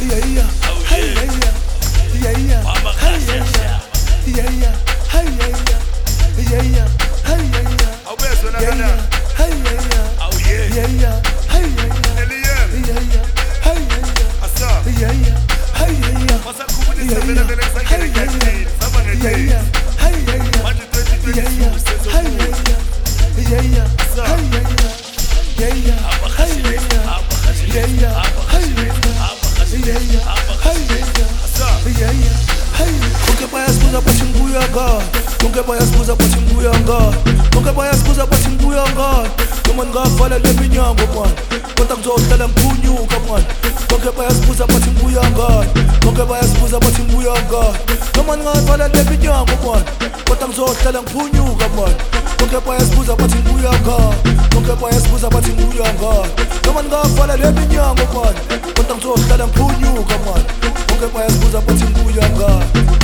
Nunca vai esposa pra te embuiangar. Nunca vai esposa pra te embuiangar. Como nga fala le minyango man. Conta que eu tela mpunhuka man. Nunca vai esposa pra te embuiangar. Nunca vai esposa pra te embuiangar. Como nga fala le minyango man. Conta que eu tela mpunhuka man. Nunca vai esposa pra te embuiangar. Nunca vai esposa pra te embuiangar. Como nga fala le minyango man. Conta que eu tela mpunhuka man. Nunca vai esposa pra te embuiangar.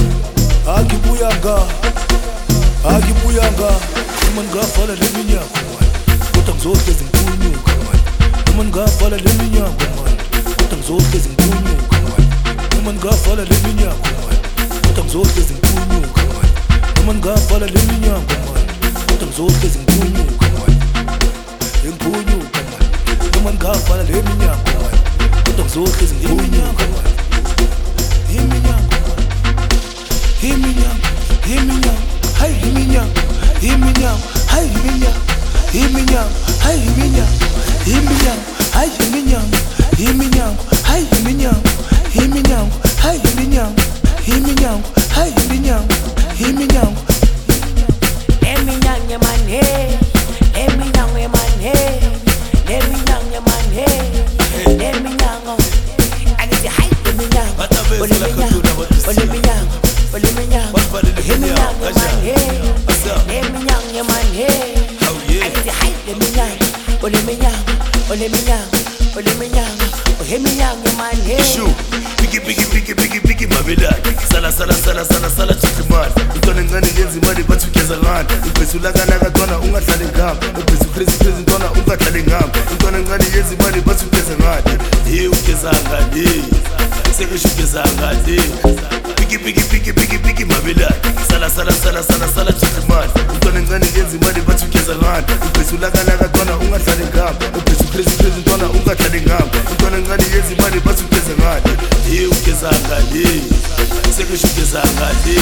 Akibuyanga Kuman ngafala le minyango man Kodwa ngizohle zimpunyuka man Kuman ngafala le minyango man Kodwa ngizohle zimpunyuka man Kuman ngafala le minyango man Kodwa ngizohle zimpunyuka man Kuman ngafala le minyango man Kodwa ngizohle zimpunyuka man Impunyuka man Kuman ngafala le minyango man Kodwa ngizohle zimpunyuka man Iminyango man Iminyango Hey, iminyang, hey, iminyang, iminyang, hey, iminyang, iminyang, hey, iminyang, iminyang, hey, iminyang, iminyang, hey, iminyang, iminyang, hey, iminyang, iminyang. Iminyang ya man hey, iminyang ya man hey, iminyang ya man hey, iminyang. Ani si hey, iminyang, iminyang, iminyang. Iminyang ya man hey, iminyang ya man hey. Ani hay iminyang, iminyang, iminyang, iminyang, iminyang ya man hey. Shoot, biggie mabela. Sala chikiman. Intona ngani yenzi mali bathu kezangana. Iphezula kana katwana ungahlali ngam. Iphezulu crazy intona ungahlali ngam. Intona ngani yenzi mali bathu kezangana. Hey ukezangani. Sekeshu kezangani. Biggie mabela. Sala chikiman. Intona ngani yenzi mali bathu kezangana. Iphezula kana katwana ungahlali ngam. Iphezulu crazy intona ungahlali ngam. Intona ngani yenzi mali bathu kezangana. Hey ukezangani. Sekeshu kezangani.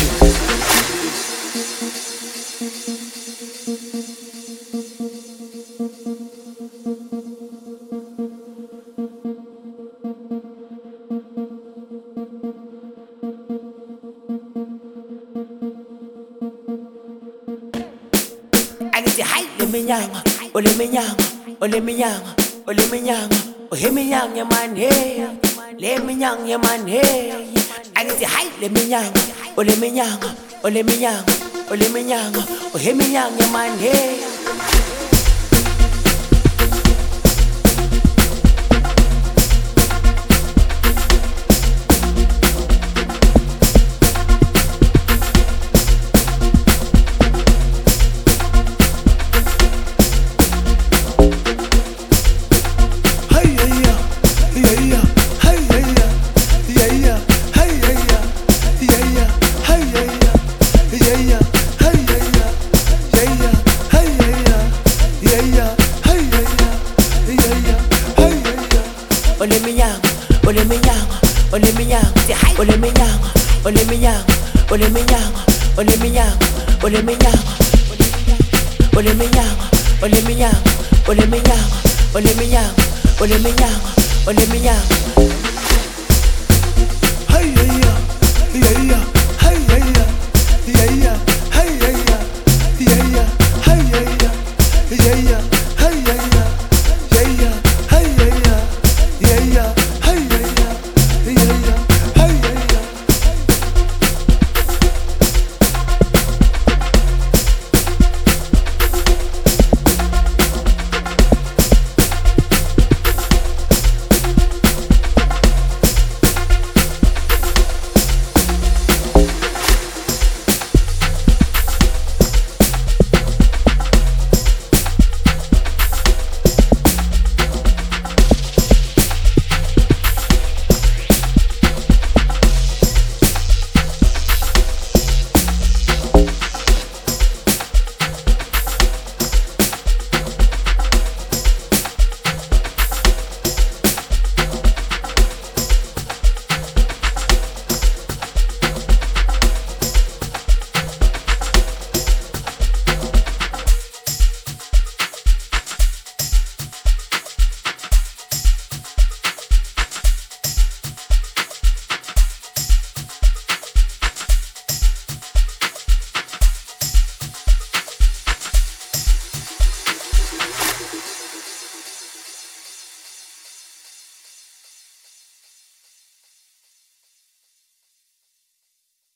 Iminyang, iminyang ya man hey, iminyang ya man hey. Ani si hay iminyang, iminyang, iminyang ya man hey. Hey,